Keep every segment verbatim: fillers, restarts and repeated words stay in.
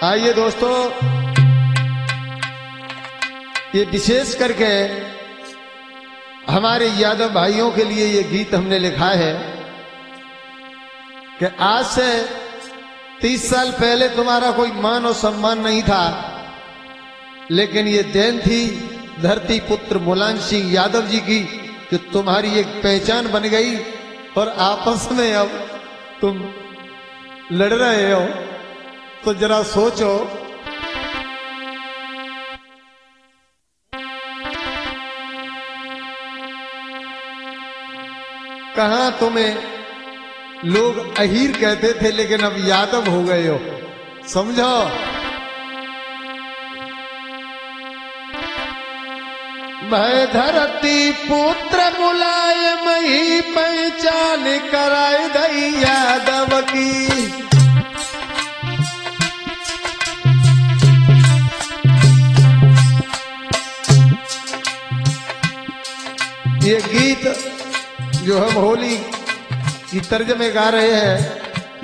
आइए दोस्तों, ये विशेष करके हमारे यादव भाइयों के लिए ये गीत हमने लिखा है कि आज से तीस साल पहले तुम्हारा कोई मान और सम्मान नहीं था, लेकिन ये देन थी धरती पुत्र मुलायम सिंह यादव जी की कि तुम्हारी एक पहचान बन गई और आपस में अब तुम लड़ रहे हो। तो जरा सोचो, कहां तुम्हें लोग अहीर कहते थे लेकिन अब यादव हो गए हो, समझो। भय धरती पुत्र मुलायम ही पहचान कराए दई यादव की। ये गीत जो हम होली की तर्ज में गा रहे हैं,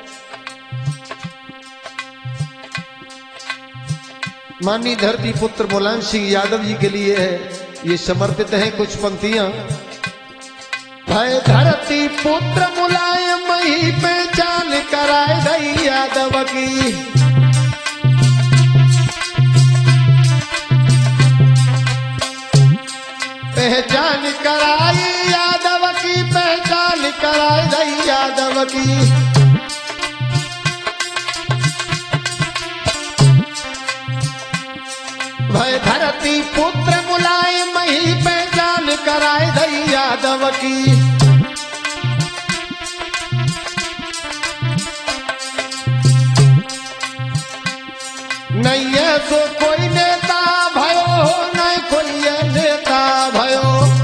माननीय धरती पुत्र मुलायम सिंह यादव जी के लिए है। ये समर्पित हैं कुछ पंक्तियां। भय धरती पुत्र मुलायम ही पहचान कराए दई यादव की। पहचान कराई यादव की, पहचान कराए दई यादव की। भय धरती पुत्र मुलायम ही पहचान कराए दई यादव की। नहीं है सो कोई नेता भयो, नहीं कोई नेता भयो।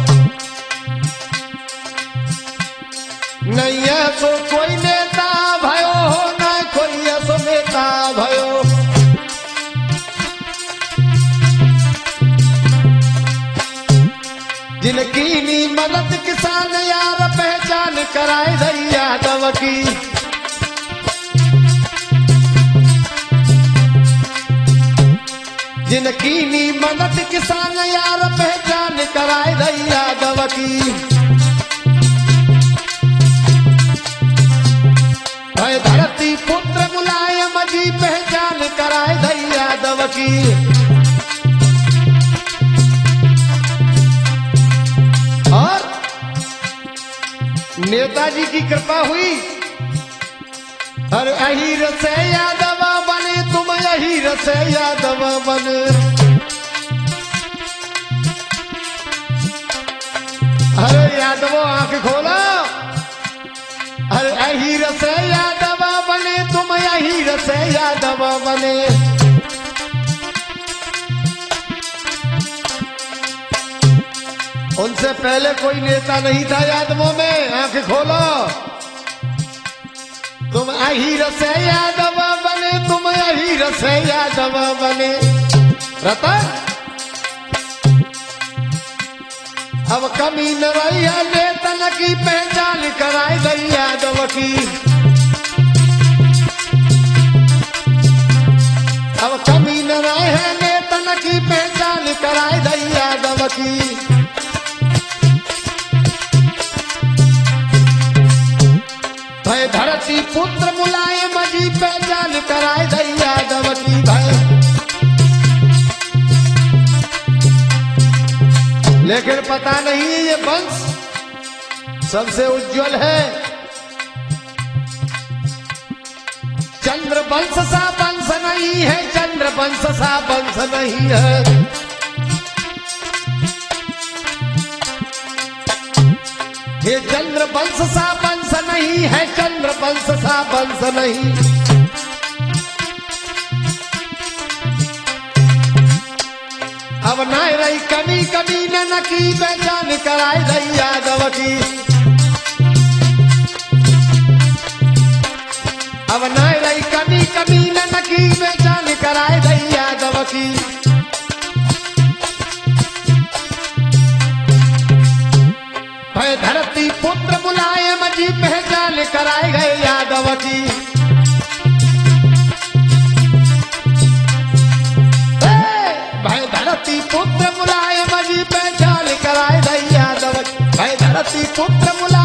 नहीं है सो कोई नेता भयो, नहीं कोई सो नेता भयो। जिनकी नी मदद किसान यार पहचान कराए दई यादव की। जिनकी नी मदद किसान यार पहचान कराए दई यादव की। भय धरती पुत्र मुलायम जी पहचान कराए दई यादव की। और नेताजी की कृपा हुई, अरे अहीर से यादव बने तुम, अहीर से यादव बने। अरे यादवो आंख खोलो, अरे अहीर से यादव बने तुम, अहीर से यादव बने। उनसे पहले कोई नेता नहीं था यादवों में, आंख खोलो। तुम अहीर से यादव बने, तुम अहीर से यादव बने। रतन अब कमी न रही है नेतन की, पहचान कराए दई यादव की। अब कमी न रहे है नेतन की, पहचान कराए दई यादव की। भय धरती पुत्र मुलायम जी पहचान कराए दई यादव की। भय लेकिन पता नहीं ये वंश सबसे उज्जवल है। चंद्र वंश सा वंश नहीं है, चंद्र वंश सा वंश नहीं है। ये चंद्र वंश सा वंश नहीं है, चंद्र वंश सा वंश नहीं। अब न रही कमी, कमी न की पहचान कराए दई यादव की। अब न रही कमी, कमी न की पहचान कराए दई यादव की। भय धरती पुत्र मुलायम जी पहचान कराए गए यादव की। धरती पुत्र मुलायम जी पहचान कराए यादव, धरती पुत्र मुलायम